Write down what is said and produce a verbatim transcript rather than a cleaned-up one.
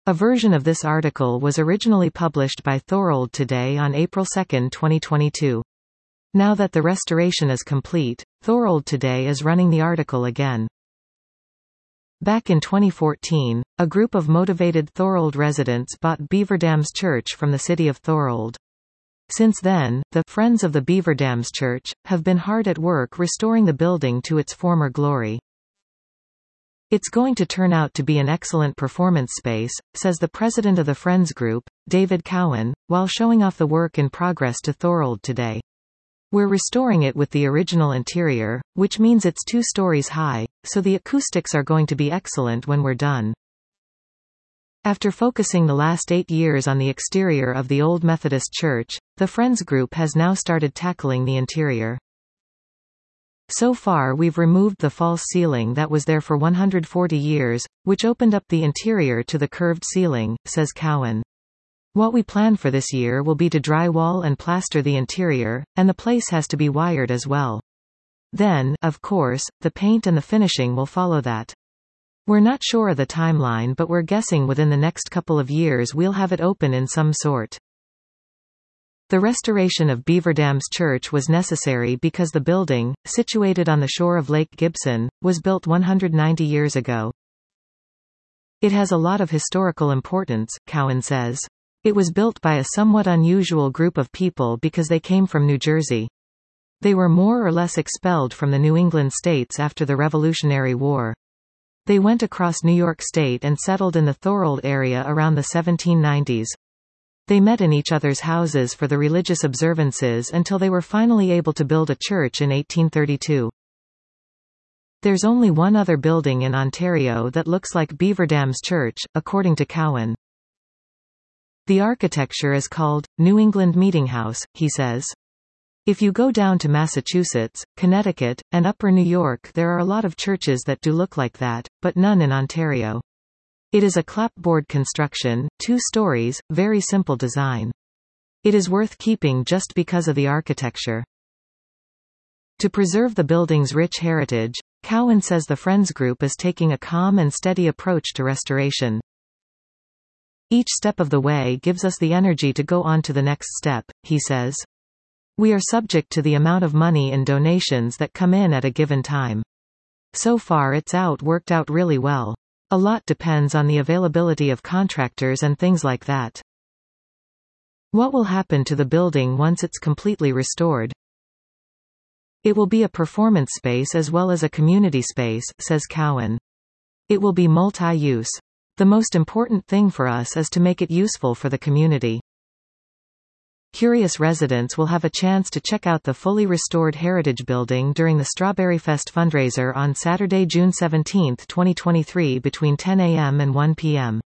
A version of this article was originally published by Thorold Today on April second twenty twenty-two. Now that the restoration is complete, Thorold Today is running the article again. Back in twenty fourteen, a group of motivated Thorold residents bought Beaverdams Church from the city of Thorold. Since then, the Friends of the Beaverdams Church have been hard at work restoring the building to its former glory. It's going to turn out to be an excellent performance space, says the president of the Friends Group, David Cowan, while showing off the work in progress to Thorold Today. We're restoring it with the original interior, which means it's two stories high, so the acoustics are going to be excellent when we're done. After focusing the last eight years on the exterior of the old Methodist Church, the Friends Group has now started tackling the interior. So far we've removed the false ceiling that was there for one hundred forty years, which opened up the interior to the curved ceiling, says Cowan. What we plan for this year will be to drywall and plaster the interior, and the place has to be wired as well. Then, of course, the paint and the finishing will follow that. We're not sure of the timeline, but we're guessing within the next couple of years we'll have it open in some sort. The restoration of Beaverdams Church was necessary because the building, situated on the shore of Lake Gibson, was built one hundred ninety years ago. It has a lot of historical importance, Cowan says. It was built by a somewhat unusual group of people because they came from New Jersey. They were more or less expelled from the New England states after the Revolutionary War. They went across New York State and settled in the Thorold area around the seventeen nineties. They met in each other's houses for the religious observances until they were finally able to build a church in eighteen thirty-two. There's only one other building in Ontario that looks like Beaverdams Church, according to Cowan. The architecture is called New England Meeting House, he says. If you go down to Massachusetts, Connecticut, and Upper New York, there are a lot of churches that do look like that, but none in Ontario. It is a clapboard construction, two stories, very simple design. It is worth keeping just because of the architecture. To preserve the building's rich heritage, Cowan says the Friends Group is taking a calm and steady approach to restoration. Each step of the way gives us the energy to go on to the next step, he says. We are subject to the amount of money and donations that come in at a given time. So far it's out worked out really well. A lot depends on the availability of contractors and things like that. What will happen to the building once it's completely restored? It will be a performance space as well as a community space, says Cowan. It will be multi-use. The most important thing for us is to make it useful for the community. Curious residents will have a chance to check out the fully restored Heritage Building during the Strawberry Fest fundraiser on Saturday, June seventeenth, twenty twenty-three between ten a m and one p m